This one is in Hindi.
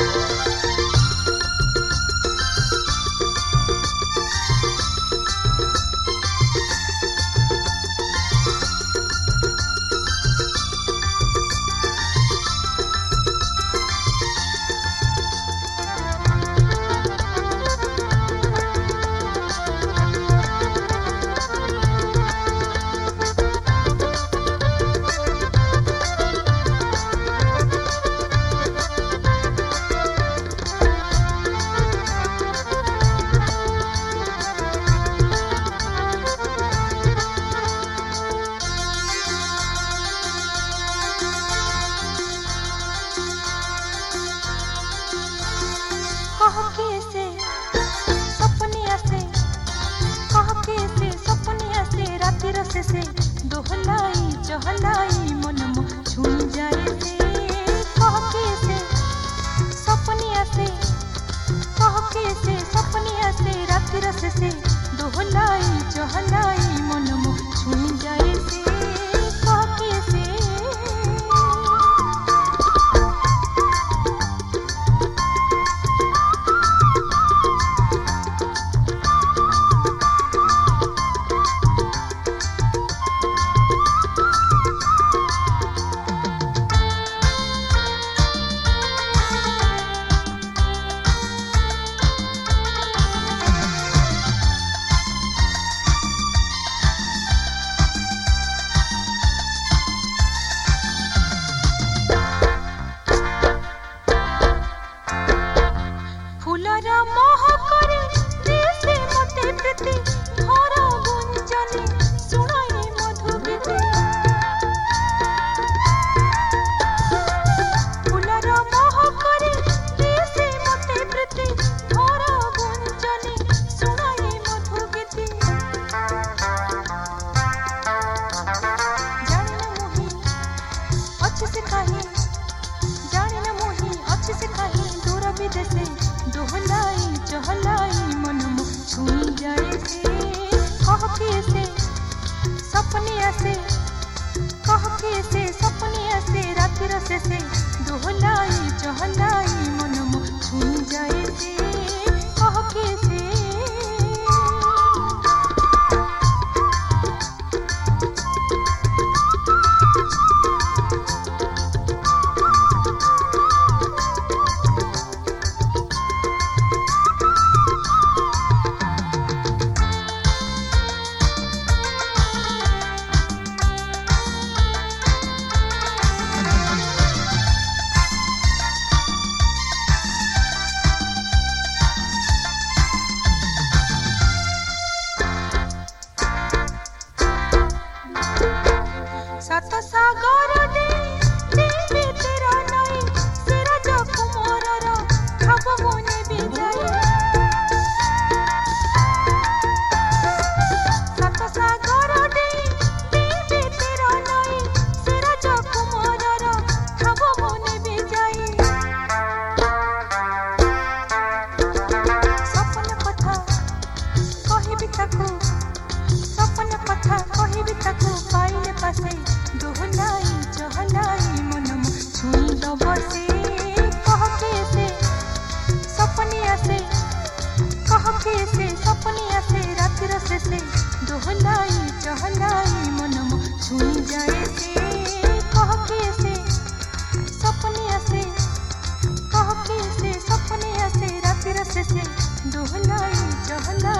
से दोहलाई चहलाई मन मो छुई जाए से कहके से सपनिया से कहके से सपनिया से राति रस से दोहलाई चहलाई मन मो छुई जाए से कहके से दोहलाई चहलाई मन मो छुई जाए से कहके से सपनिया से कहके से सपनिया से राति रस से दोहलाई चहलाई मन मो छुई जाए से कहके से सात सागर दे देवी तेरा नई तेरा जप मोरर खाब मने बिजाई सात सागर दे देवी तेरा नई तेरा जप मोरर खाब मने बिजाई सपन कथा कहिबि ताकू सपन कथा कहिबि ताकू पाइले पासे दोहलाई चहलाई मन मो छुई दब से कहके से सपनिया से कहके से सपनिया से राति रस से दोहलाई चहलाई मन मो छुई जाए से कहके से सपनिया से कहके से सपनिया से राति रस से दोहलाई चहलाई